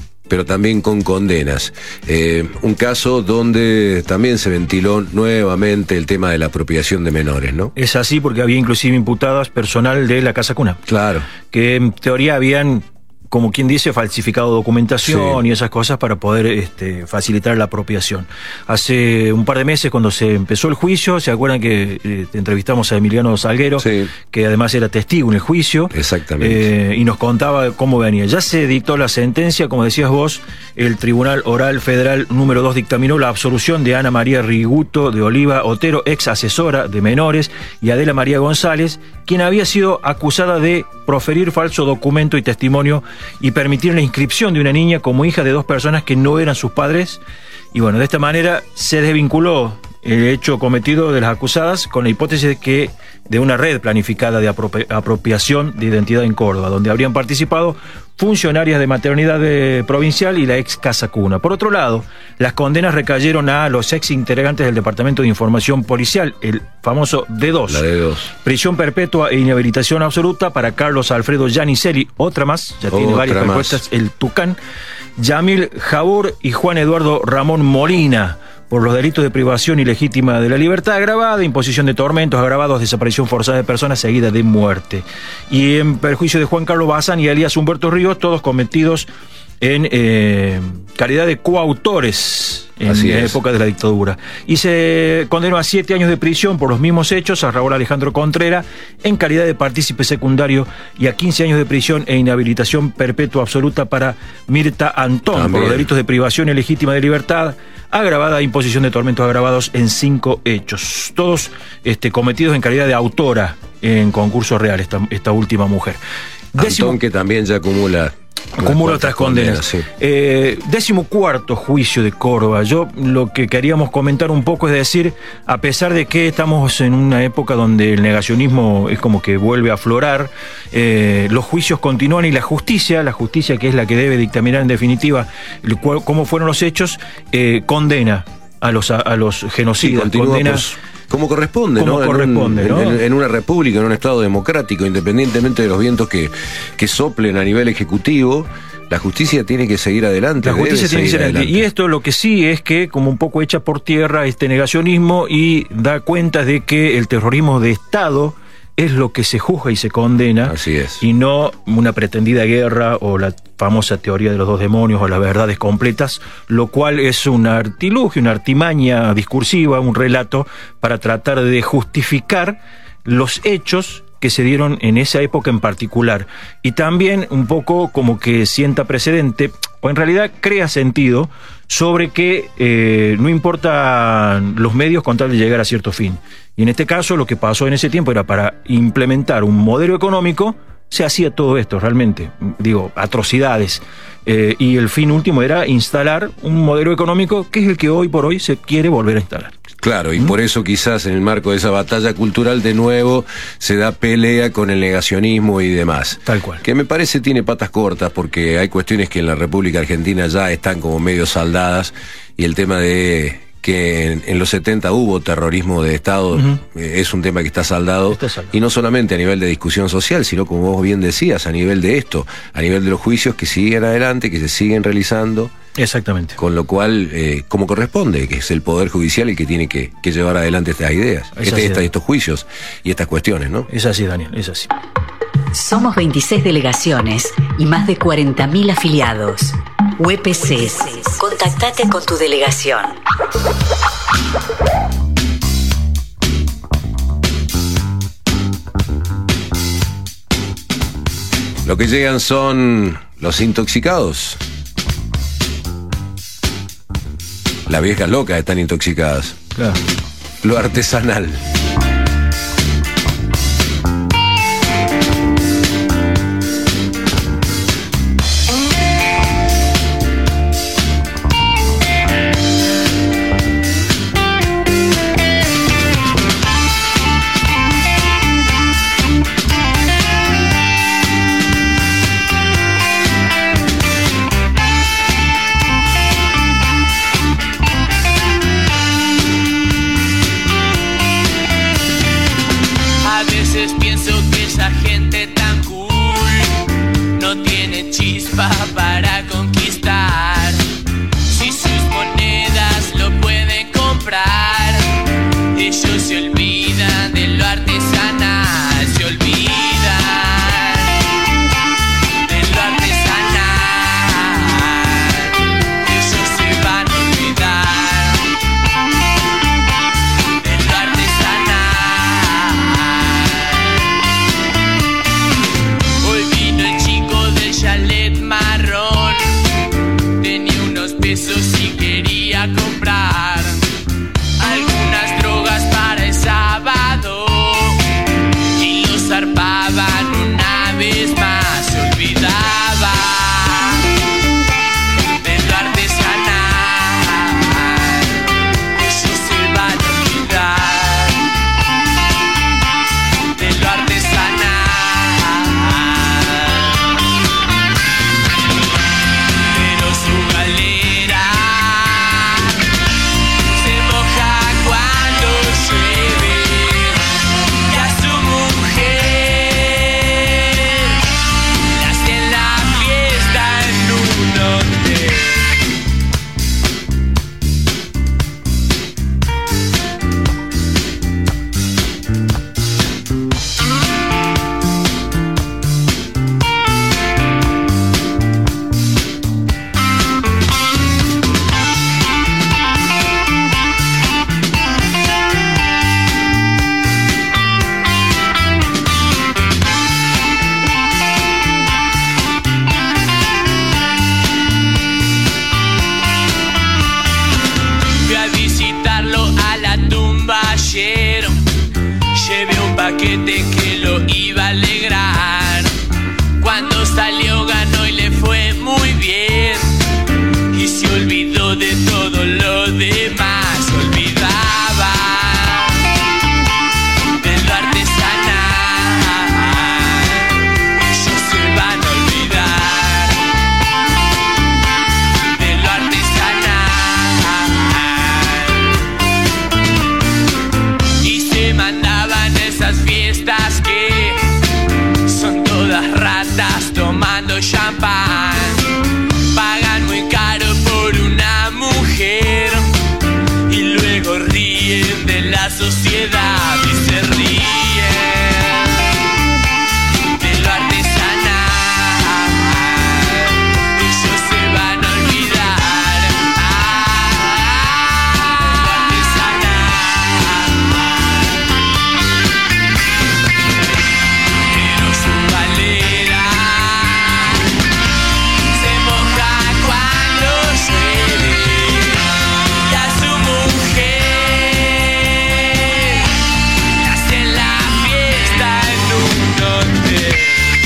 Un caso donde también se ventiló nuevamente el tema de la apropiación de menores, ¿no? Es así porque había inclusive imputadas personal de la Casa Cuna, Claro. que en teoría habían como quien dice, falsificado documentación Sí. y esas cosas para poder facilitar la apropiación. Hace un par de meses, cuando se empezó el juicio, ¿se acuerdan que entrevistamos a Emiliano Salguero, Sí. que además era testigo en el juicio? Exactamente. Y nos contaba cómo venía. Ya se dictó la sentencia, como decías vos, el Tribunal Oral Federal número 2 dictaminó la absolución de Ana María Riguto de Oliva Otero, ex asesora de menores, y Adela María González, quien había sido acusada de proferir falso documento y testimonio y permitir la inscripción de una niña como hija de dos personas que no eran sus padres. Y bueno, de esta manera se desvinculó el hecho cometido de las acusadas con la hipótesis de una red planificada de apropiación de identidad en Córdoba, donde habrían participado funcionarias de maternidad provincial y la ex Casa Cuna. Por otro lado, las condenas recayeron a los ex integrantes del Departamento de Información Policial, el famoso D2. La D2. Prisión perpetua e inhabilitación absoluta para Carlos Alfredo Giannicelli, otra más, ya tiene Otra varias más. respuestas, el Tucán, Yamil Jabur y Juan Eduardo Ramón Molina, por los delitos de privación ilegítima de la libertad agravada, imposición de tormentos agravados, desaparición forzada de personas seguida de muerte. Y en perjuicio de Juan Carlos Bazán y Elías Humberto Ríos, todos cometidos en calidad de coautores en Así la es. época de la dictadura. Y se condenó a 7 años de prisión por los mismos hechos a Raúl Alejandro Contreras en calidad de partícipe secundario y a 15 años de prisión e inhabilitación perpetua absoluta para Mirta Antón por También. los delitos de privación ilegítima de libertad agravada, imposición de tormentos agravados en 5 hechos. Todos cometidos en calidad de autora en concurso real, esta última mujer. Antón, que también ya acumula otras condenas. Sí. 14º juicio de Córdoba. Yo lo que queríamos comentar un poco es decir, a pesar de que estamos en una época donde el negacionismo es como que vuelve a aflorar, los juicios continúan y la justicia que es la que debe dictaminar en definitiva cómo fueron los hechos, condena a los genocidas, Continúa condena... como corresponde, Como ¿no? corresponde, ¿no? En una república, en un estado democrático, independientemente de los vientos que soplen a nivel ejecutivo, la justicia tiene que seguir adelante. La justicia debe tiene que seguir ser adelante. Y esto lo que sí es que como un poco echa por tierra este negacionismo y da cuenta de que el terrorismo de Estado es lo que se juzga y se condena. Así es. Y no una pretendida guerra o la famosa teoría de los dos demonios o las verdades completas, lo cual es un artilugio, una artimaña discursiva, un relato para tratar de justificar los hechos que se dieron en esa época en particular. Y también un poco como que sienta precedente, o en realidad crea sentido, sobre que no importan los medios con tal de llegar a cierto fin. Y en este caso lo que pasó en ese tiempo era para implementar un modelo económico, se hacía todo esto realmente, digo, atrocidades. Y el fin último era instalar un modelo económico que es el que hoy por hoy se quiere volver a instalar. Claro, y por eso quizás en el marco de esa batalla cultural de nuevo se da pelea con el negacionismo y demás. Tal cual. Que me parece tiene patas cortas porque hay cuestiones que en la República Argentina ya están como medio saldadas y el tema de que en los 70 hubo terrorismo de Estado, es un tema que está saldado. Está saldado. Y no solamente a nivel de discusión social, sino como vos bien decías, a nivel de esto, a nivel de los juicios que siguen adelante, que se siguen realizando. Exactamente. Con lo cual, como corresponde, que es el Poder Judicial el que tiene que llevar adelante estas ideas, Es así, estos juicios y estas cuestiones, ¿no? Es así, Daniel, es así. Somos 26 delegaciones y más de 40.000 afiliados. UPC. Contactate con tu delegación. Lo que llegan son los intoxicados. Las viejas locas están intoxicadas. Claro. Lo artesanal. A veces pienso que esa gente tan cool no tiene chispa para conquistar. Si sus monedas lo pueden comprar, ellos se olvidan de lo artesanal, se olvidan de lo artesanal. promete que lo iba a alegrar. Cuando salió ganó y le fue muy bien, y se olvidó de todo lo demás. Se olvidaba de lo artesanal. Ellos se van a olvidar de lo artesanal. Y se mandaban esas fiestas que son todas ratas tomando champán. Pagan muy caro por una mujer y luego ríen de la sociedad y se ríen de lo artesanal. Ellos se van a olvidar de lo artesanal. Pero su valera se moja cuando llueve, y a su mujer le hacen la fiesta en un hotel.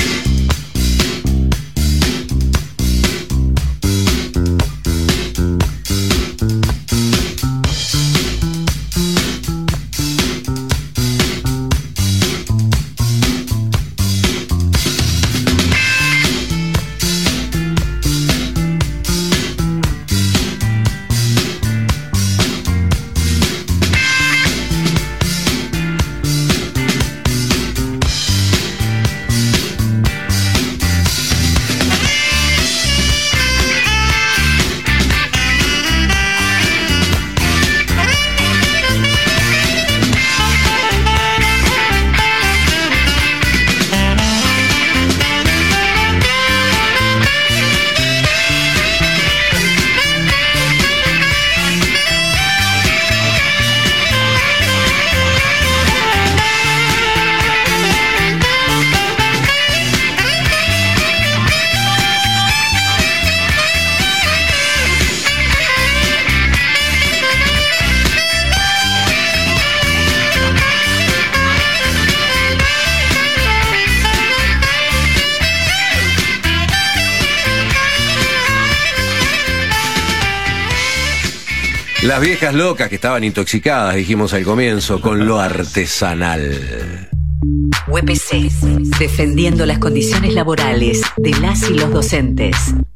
Las viejas locas que estaban intoxicadas, dijimos al comienzo, con lo artesanal. UPC, defendiendo las condiciones laborales de las y los docentes.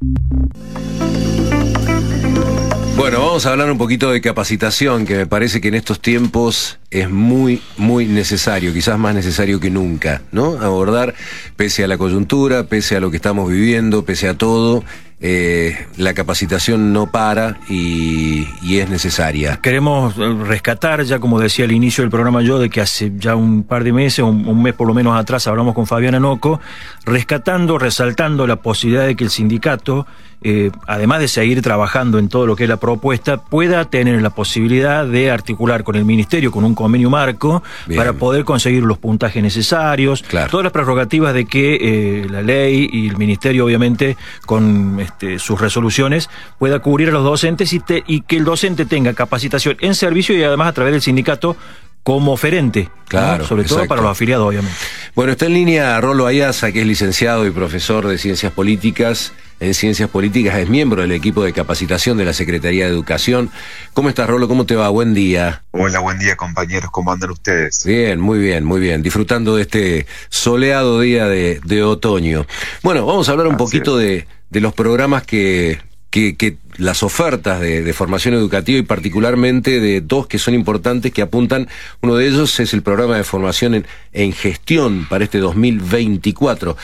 Bueno, vamos a hablar un poquito de capacitación, que me parece que en estos tiempos es muy, muy necesario, quizás más necesario que nunca, ¿no? Abordar, pese a la coyuntura, pese a lo que estamos viviendo, pese a todo, la capacitación no para y es necesaria. Queremos rescatar, ya como decía al inicio del programa yo, de que hace ya un par de meses, un mes por lo menos atrás, hablamos con Fabiana Noco, rescatando, resaltando la posibilidad de que el sindicato, además de seguir trabajando en todo lo que es la propuesta, pueda tener la posibilidad de articular con el Ministerio, con un convenio marco, bien, para poder conseguir los puntajes necesarios, claro, todas las prerrogativas de que la ley y el Ministerio, obviamente, con sus resoluciones, pueda cubrir a los docentes y que el docente tenga capacitación en servicio y además a través del sindicato como oferente, claro, ¿no? Sobre todo para los afiliados, obviamente. Bueno, está en línea Rolo Ayaza, que es licenciado y profesor de Ciencias Políticas. En Ciencias Políticas es miembro del equipo de capacitación de la Secretaría de Educación. ¿Cómo estás, Rolo? ¿Cómo te va? Buen día. Hola, buen día, compañeros. ¿Cómo andan ustedes? Bien, muy bien, muy bien. Disfrutando de este soleado día de otoño. Bueno, vamos a hablar un poquito de los programas que las ofertas de formación educativa y particularmente de dos que son importantes, que apuntan. Uno de ellos es el programa de formación en gestión para este 2024.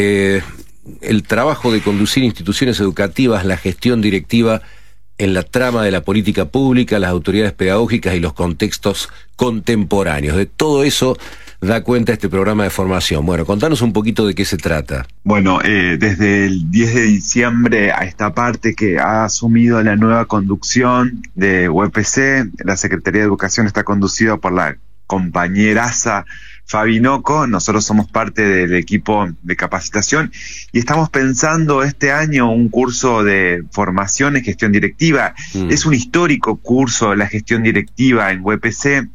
El trabajo de conducir instituciones educativas, la gestión directiva en la trama de la política pública, las autoridades pedagógicas y los contextos contemporáneos. De todo eso da cuenta este programa de formación. Bueno, contanos un poquito de qué se trata. Bueno, desde el 10 de diciembre a esta parte que ha asumido la nueva conducción de UPC, la Secretaría de Educación está conducida por la compañeraza Fabi Noco. Nosotros somos parte del equipo de capacitación y estamos pensando este año un curso de formación en gestión directiva. Es un histórico curso de la gestión directiva en UPC,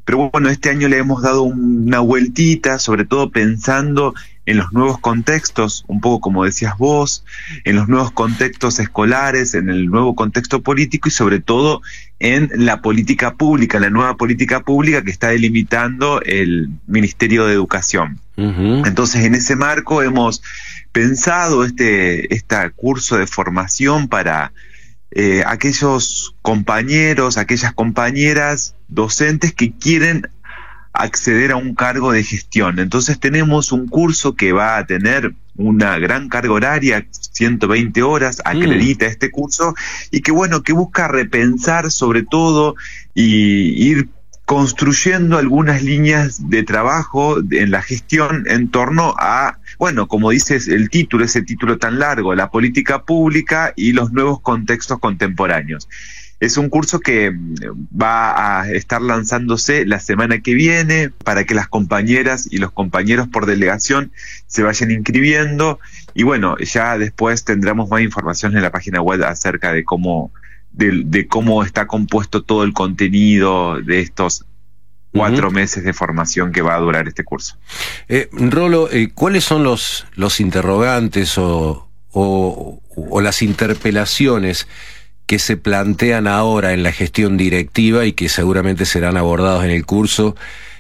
pero bueno, este año le hemos dado una vueltita, sobre todo pensando en los nuevos contextos, un poco como decías vos, en los nuevos contextos escolares, en el nuevo contexto político y sobre todo en la política pública, la nueva política pública que está delimitando el Ministerio de Educación. Entonces, en ese marco hemos pensado este curso de formación para aquellos compañeros, aquellas compañeras docentes que quieren acceder a un cargo de gestión. Entonces tenemos un curso que va a tener una gran carga horaria, 120 horas, acredita este curso, y que bueno, que busca repensar sobre todo y ir construyendo algunas líneas de trabajo en la gestión en torno a, bueno, como dices el título, ese título tan largo, la política pública y los nuevos contextos contemporáneos. Es un curso que va a estar lanzándose la semana que viene para que las compañeras y los compañeros por delegación se vayan inscribiendo y bueno, ya después tendremos más información en la página web acerca de cómo está compuesto todo el contenido de estos 4 meses de formación que va a durar este curso. Rolo, ¿cuáles son los interrogantes o las interpelaciones que se plantean ahora en la gestión directiva y que seguramente serán abordados en el curso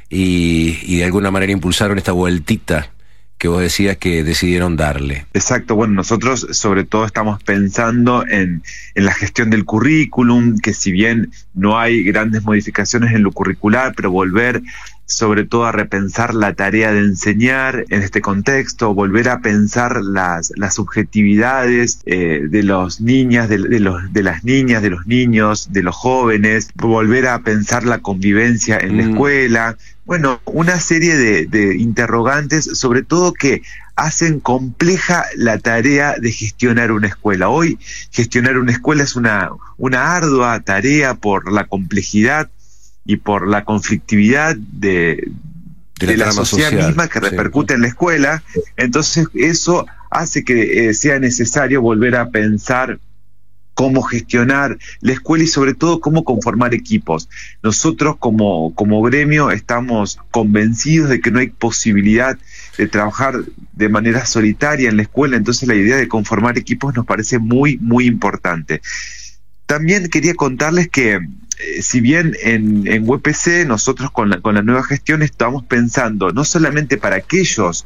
y de alguna manera impulsaron esta vueltita que vos decías que decidieron darle? Exacto, bueno, nosotros sobre todo estamos pensando en la gestión del currículum, que si bien no hay grandes modificaciones en lo curricular, pero volver sobre todo a repensar la tarea de enseñar en este contexto, volver a pensar las subjetividades de las niñas, de las niñas, de los niños, de los jóvenes, volver a pensar la convivencia en la escuela. Bueno, una serie de interrogantes, sobre todo que hacen compleja la tarea de gestionar una escuela. Hoy gestionar una escuela es una ardua tarea por la complejidad y por la conflictividad de la sociedad misma que repercute en la escuela. Entonces eso hace que sea necesario volver a pensar cómo gestionar la escuela y sobre todo cómo conformar equipos. Nosotros como gremio estamos convencidos de que no hay posibilidad de trabajar de manera solitaria en la escuela, entonces la idea de conformar equipos nos parece muy, muy importante. También quería contarles que si bien en UPC nosotros con la nueva gestión estamos pensando no solamente para aquellos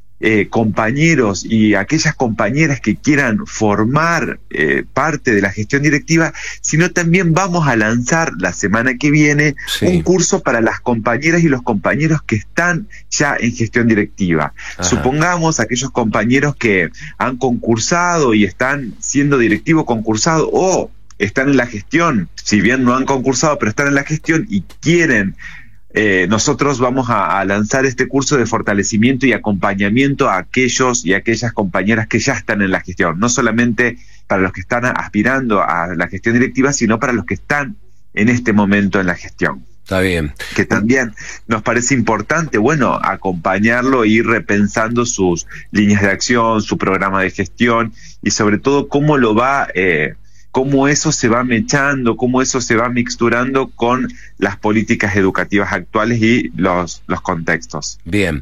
compañeros y aquellas compañeras que quieran formar parte de la gestión directiva, sino también vamos a lanzar la semana que viene un curso para las compañeras y los compañeros que están ya en gestión directiva. Supongamos aquellos compañeros que han concursado y están siendo directivo concursado o están en la gestión, si bien no han concursado, pero están en la gestión y quieren, nosotros vamos a lanzar este curso de fortalecimiento y acompañamiento a aquellos y aquellas compañeras que ya están en la gestión, no solamente para los que están aspirando a la gestión directiva, sino para los que están en este momento en la gestión. Está bien. Que también nos parece importante, bueno, acompañarlo e ir repensando sus líneas de acción, su programa de gestión y sobre todo cómo lo va cómo eso se va mechando, cómo eso se va mixturando con las políticas educativas actuales y los contextos. Bien.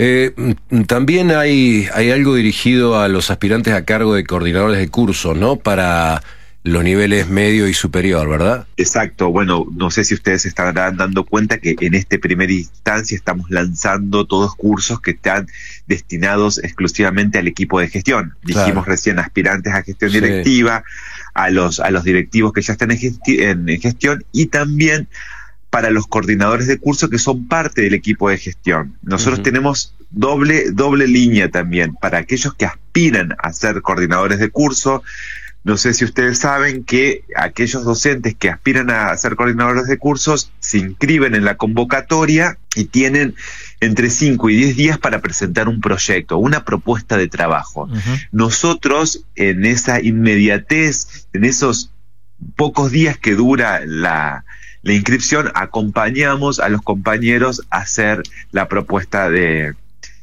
También hay algo dirigido a los aspirantes a cargo de coordinadores de cursos, ¿no? Para los niveles medio y superior, ¿verdad? Exacto. Bueno, no sé si ustedes se estarán dando cuenta que en esta primera instancia estamos lanzando todos cursos que están destinados exclusivamente al equipo de gestión. Dijimos recién aspirantes a gestión directiva, a los directivos que ya están en gestión y también para los coordinadores de curso que son parte del equipo de gestión. Nosotros tenemos doble línea también para aquellos que aspiran a ser coordinadores de curso. No sé si ustedes saben que aquellos docentes que aspiran a ser coordinadores de cursos se inscriben en la convocatoria y tienen entre 5 y 10 días para presentar un proyecto, una propuesta de trabajo. Nosotros, en esa inmediatez, en esos pocos días que dura la inscripción, acompañamos a los compañeros a hacer la propuesta de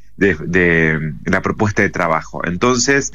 la propuesta de trabajo. Entonces,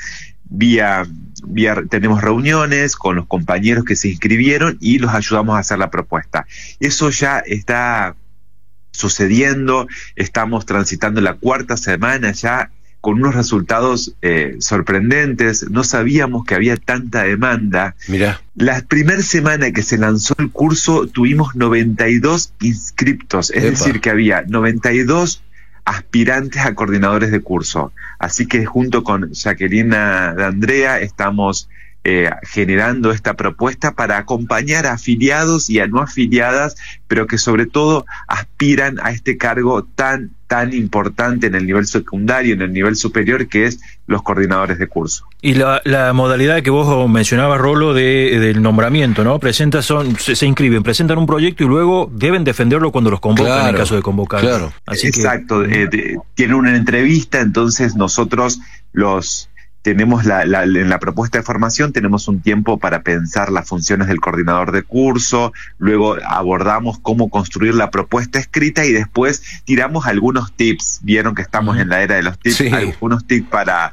tenemos reuniones con los compañeros que se inscribieron y los ayudamos a hacer la propuesta. Eso ya está sucediendo. Estamos transitando la 4ª semana ya con unos resultados sorprendentes. No sabíamos que había tanta demanda. Mirá. La primera semana que se lanzó el curso tuvimos 92 inscriptos, es decir, que había 92 aspirantes a coordinadores de curso. Así que junto con Jacqueline de Andrea estamos generando esta propuesta para acompañar a afiliados y a no afiliadas, pero que sobre todo aspiran a este cargo tan importante en el nivel secundario, en el nivel superior, que es los coordinadores de curso. Y la modalidad que vos mencionabas, Rolo, del nombramiento, ¿no? Se inscriben, presentan un proyecto y luego deben defenderlo cuando los convocan, en caso de convocar. Claro. Así exacto, tienen una entrevista, entonces nosotros tenemos en la propuesta de formación tenemos un tiempo para pensar las funciones del coordinador de curso, luego abordamos cómo construir la propuesta escrita y después tiramos algunos tips. Vieron que estamos en la era de los tips, sí. Algunos tips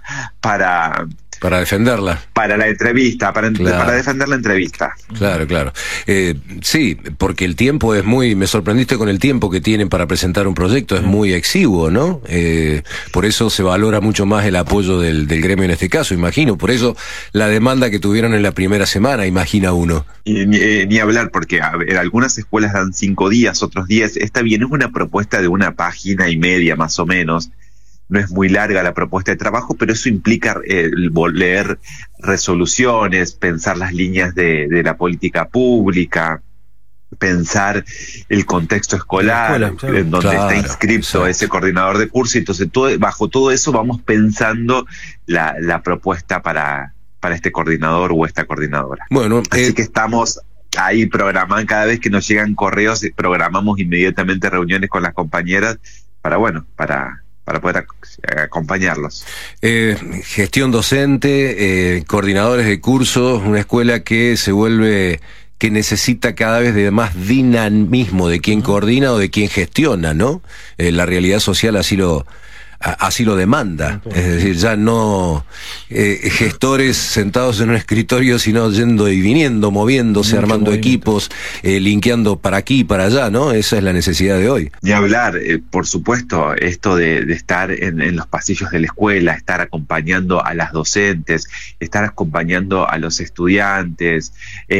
para defenderla. Para la entrevista, para defender la entrevista. Claro. Sí, porque el tiempo es me sorprendiste con el tiempo que tienen para presentar un proyecto, es muy exiguo, ¿no? Por eso se valora mucho más el apoyo del gremio en este caso, imagino. Por eso la demanda que tuvieron en la primera semana, imagina uno. Y ni hablar, porque algunas escuelas dan 5 días, otros 10. Esta bien es una propuesta de 1 página y media, más o menos. No es muy larga la propuesta de trabajo, pero eso implica leer resoluciones, pensar las líneas de la política pública, pensar el contexto escolar, en donde está inscrito ese coordinador de curso. Entonces, bajo todo eso vamos pensando la propuesta para este coordinador o esta coordinadora. Bueno, así que estamos ahí programando, cada vez que nos llegan correos, programamos inmediatamente reuniones con las compañeras para poder acompañarlos. Gestión docente, coordinadores de cursos, una escuela que que necesita cada vez de más dinamismo de quien coordina o de quien gestiona, ¿no? La realidad social así lo demanda. Es decir, ya no gestores sentados en un escritorio, sino yendo y viniendo, moviéndose, armando equipos, linkeando para aquí y para allá, ¿no? Esa es la necesidad de hoy. Ni hablar, por supuesto, esto de estar en los pasillos de la escuela, estar acompañando a las docentes, estar acompañando a los estudiantes,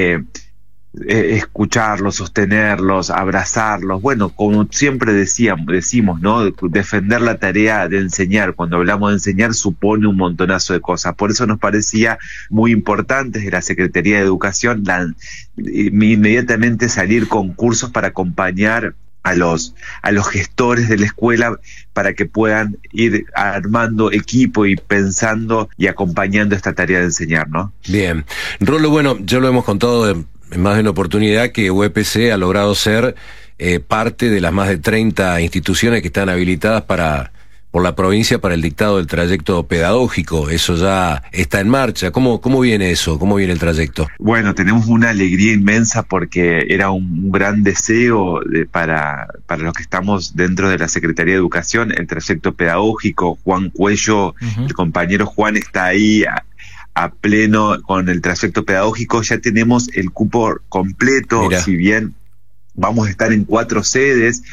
escucharlos, sostenerlos, abrazarlos. Bueno, como siempre decimos, ¿no? Defender la tarea de enseñar. Cuando hablamos de enseñar supone un montonazo de cosas. Por eso nos parecía muy importante desde la Secretaría de Educación inmediatamente salir con cursos para acompañar a los gestores de la escuela para que puedan ir armando equipo y pensando y acompañando esta tarea de enseñar, ¿no? Bien. Rolo, bueno, ya lo hemos contado en más de una oportunidad que UPC ha logrado ser parte de las más de 30 instituciones que están habilitadas por la provincia para el dictado del trayecto pedagógico. Eso ya está en marcha. ¿Cómo viene eso? ¿Cómo viene el trayecto? Bueno, tenemos una alegría inmensa porque era un gran deseo para los que estamos dentro de la Secretaría de Educación, el trayecto pedagógico. Juan Cuello, el compañero Juan, está ahí a pleno con el trayecto pedagógico. Ya tenemos el cupo completo. Mirá. Si bien vamos a estar en 4 sedes,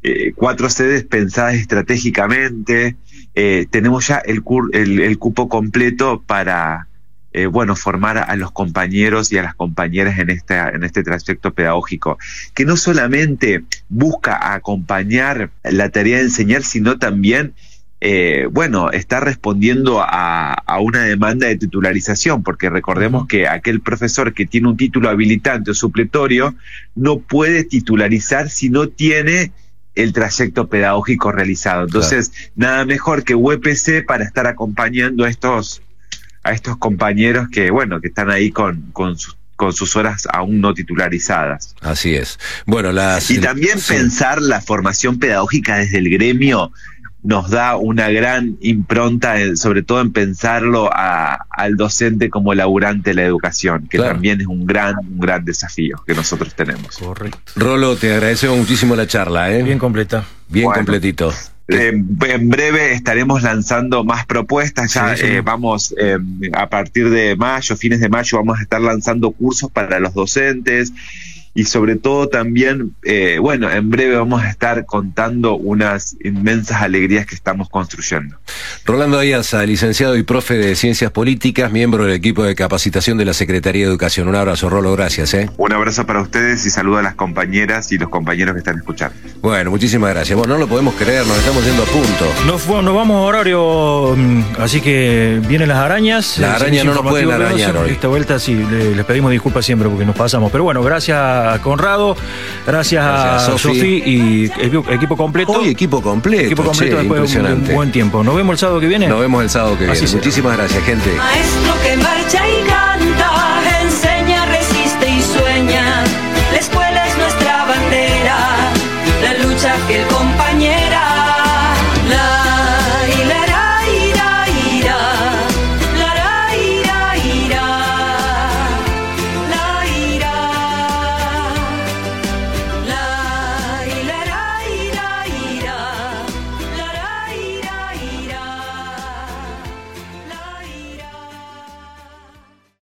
4 sedes pensadas estratégicamente, tenemos ya el cupo completo para formar a los compañeros y a las compañeras en este trayecto pedagógico, que no solamente busca acompañar la tarea de enseñar, sino también está respondiendo a una demanda de titularización, porque recordemos que aquel profesor que tiene un título habilitante o supletorio no puede titularizar si no tiene el trayecto pedagógico realizado. Entonces, nada mejor que UPC para estar acompañando a estos compañeros que están ahí con sus horas aún no titularizadas. Así es. Bueno, y también pensar la formación pedagógica desde el gremio nos da una gran impronta, sobre todo en pensarlo al docente como laburante de la educación, que también es un gran desafío que nosotros tenemos. Correcto. Rolo, te agradecemos muchísimo la charla, Bien completa. Bien completito. En breve estaremos lanzando más propuestas. Ya vamos a partir de mayo, fines de mayo, vamos a estar lanzando cursos para los docentes. y sobre todo también, bueno, en breve vamos a estar contando unas inmensas alegrías que estamos construyendo. Rolando Ayaza, licenciado y profe de Ciencias Políticas, miembro del equipo de capacitación de la Secretaría de Educación. Un abrazo, Rolo, gracias. Un abrazo para ustedes y saludo a las compañeras y los compañeros que están escuchando. Bueno, muchísimas gracias. Bueno, no lo podemos creer, nos estamos yendo a punto. Nos vamos a horario, así que vienen las arañas. Las arañas no nos pueden arañar hoy. Esta vuelta sí, les pedimos disculpas siempre porque nos pasamos. Pero bueno, gracias a Conrado, gracias a Sofi y equipo completo. Hoy equipo completo. Equipo completo después de un buen tiempo. Nos vemos el sábado que viene. Nos vemos el sábado que viene. Muchísimas gracias, gente. Maestro que marcha y